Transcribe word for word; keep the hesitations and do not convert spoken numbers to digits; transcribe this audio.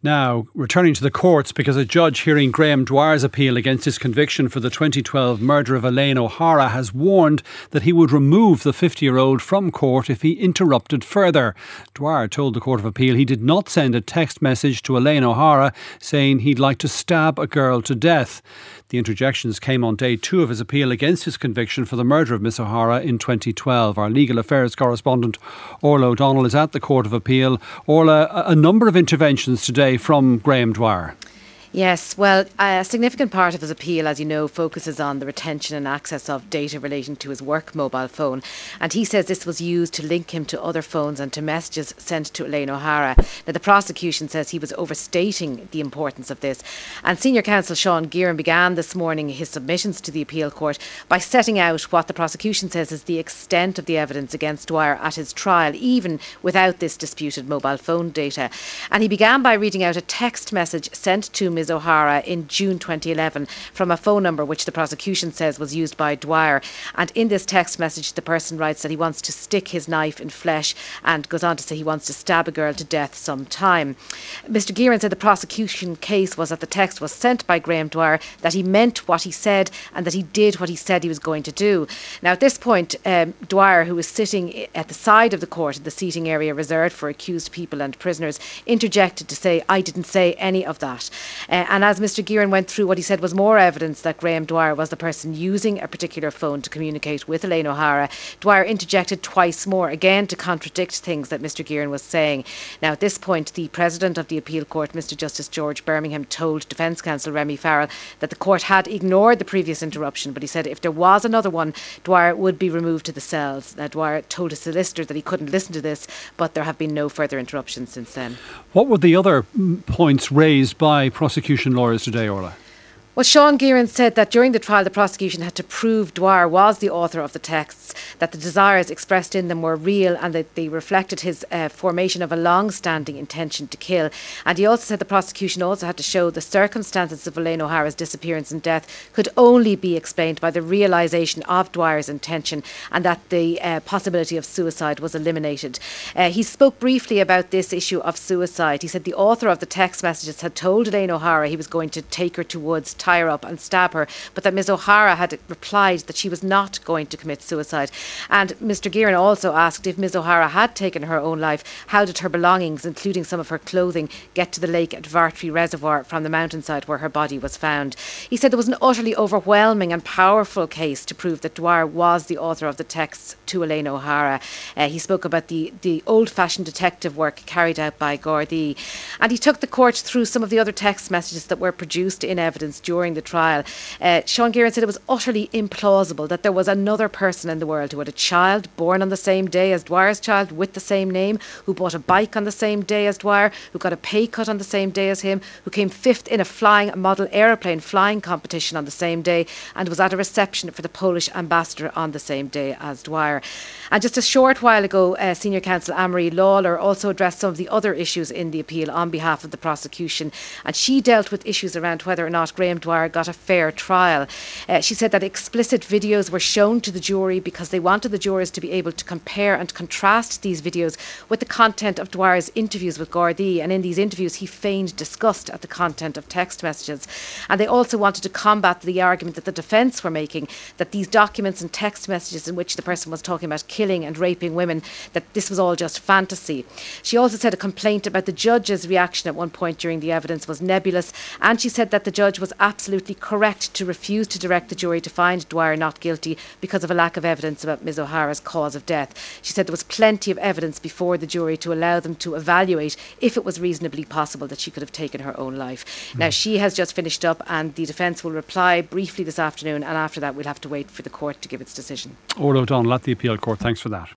Now, returning to the courts, because a judge hearing Graham Dwyer's appeal against his conviction for the twenty twelve murder of Elaine O'Hara has warned that he would remove the fifty-year-old from court if he interrupted further. Dwyer told the Court of Appeal he did not send a text message to Elaine O'Hara saying he'd like to stab a girl to death. The interjections came on day two of his appeal against his conviction for the murder of Miss O'Hara in twenty twelve. Our legal affairs correspondent Orla O'Donnell is at the Court of Appeal. Orla, a number of interventions today from Graham Dwyer. Yes, well, a significant part of his appeal, as you know, focuses on the retention and access of data relating to his work mobile phone. And he says this was used to link him to other phones and to messages sent to Elaine O'Hara. Now, the prosecution says he was overstating the importance of this. And Senior Counsel Sean Gearan began this morning his submissions to the appeal court by setting out what the prosecution says is the extent of the evidence against Dwyer at his trial, even without this disputed mobile phone data. And he began by reading out a text message sent to Miz O'Hara in June twenty eleven from a phone number which the prosecution says was used by Dwyer. And in this text message, the person writes that he wants to stick his knife in flesh and goes on to say he wants to stab a girl to death sometime. Mister Gearan said the prosecution case was that the text was sent by Graham Dwyer, that he meant what he said and that he did what he said he was going to do. Now, at this point, um, Dwyer, who was sitting at the side of the court in the seating area reserved for accused people and prisoners, interjected to say, "I didn't say any of that." Uh, and as Mister Gearan went through, what he said was more evidence that Graham Dwyer was the person using a particular phone to communicate with Elaine O'Hara. Dwyer interjected twice more, again to contradict things that Mister Gearan was saying. Now, at this point, the President of the Appeal Court, Mister Justice George Birmingham, told Defence Counsel Remy Farrell that the court had ignored the previous interruption, but he said if there was another one, Dwyer would be removed to the cells. Now, Dwyer told his solicitor that he couldn't listen to this, but there have been no further interruptions since then. What were the other points raised by prosecution lawyers today, Orla? Well, Sean Gearan said that during the trial the prosecution had to prove Dwyer was the author of the texts, that the desires expressed in them were real and that they reflected his uh, formation of a long-standing intention to kill. And he also said the prosecution also had to show the circumstances of Elaine O'Hara's disappearance and death could only be explained by the realisation of Dwyer's intention and that the uh, possibility of suicide was eliminated. Uh, he spoke briefly about this issue of suicide. He said the author of the text messages had told Elaine O'Hara he was going to take her to woods, tie her up and stab her, but that Miz O'Hara had replied that she was not going to commit suicide. And Mister Gearan also asked if Miz O'Hara had taken her own life, how did her belongings, including some of her clothing, get to the lake at Vartree Reservoir from the mountainside where her body was found. He said there was an utterly overwhelming and powerful case to prove that Dwyer was the author of the texts to Elaine O'Hara. Uh, he spoke about the, the old-fashioned detective work carried out by Gardaí. And he took the court through some of the other text messages that were produced in evidence during the trial. Uh, Sean Gearan said it was utterly implausible that there was another person in the world who had a child born on the same day as Dwyer's child with the same name, who bought a bike on the same day as Dwyer, who got a pay cut on the same day as him, who came fifth in a flying a model aeroplane flying competition on the same day and was at a reception for the Polish ambassador on the same day as Dwyer. And just a short while ago, uh, Senior Counsel Anne-Marie Lawler also addressed some of the other issues in the appeal on behalf of the prosecution, and she dealt with issues around whether or not Graham Dwyer got a fair trial. Uh, she said that explicit videos were shown to the jury because they wanted the jurors to be able to compare and contrast these videos with the content of Dwyer's interviews with Gardaí, and in these interviews he feigned disgust at the content of text messages. And they also wanted to combat the argument that the defence were making that these documents and text messages in which the person was talking about killing and raping women, that this was all just fantasy. She also said a complaint about the judge's reaction at one point during the evidence was nebulous, and she said that the judge was absolutely correct to refuse to direct the jury to find Dwyer not guilty because of a lack of evidence about Miz O'Hara's cause of death. She said there was plenty of evidence before the jury to allow them to evaluate if it was reasonably possible that she could have taken her own life. Mm. Now, she has just finished up and the defence will reply briefly this afternoon, and after that we'll have to wait for the court to give its decision. Orla O'Donnell at the Appeal Court, thanks for that.